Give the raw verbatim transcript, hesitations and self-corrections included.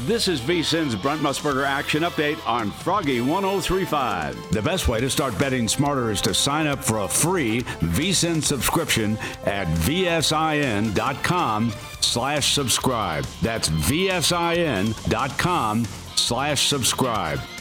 This is VSiN's Brent Musburger Action Update on Froggy one oh three point five. The best way to start betting smarter is to sign up for a free VSiN subscription at vsin.com slash subscribe. That's vsin.com slash subscribe.